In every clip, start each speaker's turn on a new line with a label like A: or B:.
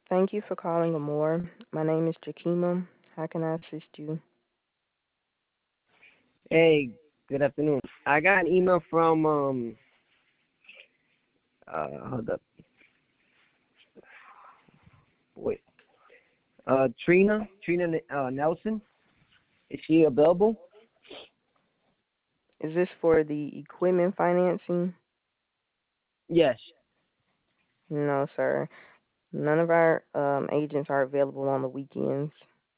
A: Thank you for calling Amore. My name is Jakima. How can I assist you?
B: Hey, good afternoon. I got an email from hold up, wait, Trina Nelson. Is she available?
A: Is this for the equipment financing?
B: Yes.
A: No, sir. None of our agents are available on the weekends.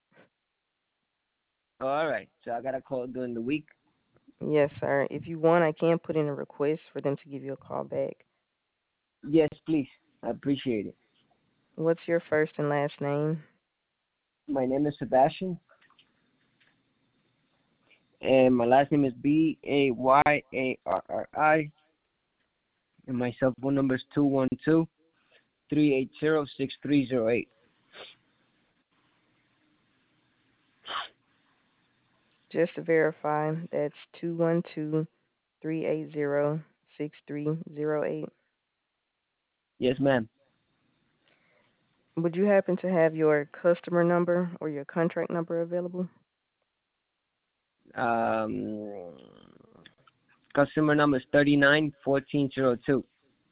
B: Oh, all right. So I gotta call during the week.
A: Yes, sir. If you want, I can put in a request for them to give you a call back.
B: Yes, please. I appreciate it.
A: What's your first and last name?
B: My name is Sebastian, and my last name is Bayarri, and my cell phone number is 212-380-6308.
A: Just to verify, that's 212-380-6308.
B: Yes, ma'am.
A: Would you happen to have your customer number or your contract number available?
B: Um, Customer number is 391402.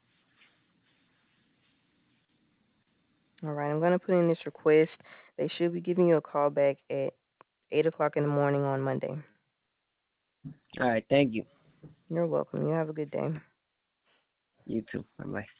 A: All right, I'm going to put in this request. They should be giving you a call back at 8 o'clock in the morning on Monday.
B: All right, thank you.
A: You're welcome. You have a good day.
B: You too. Bye bye.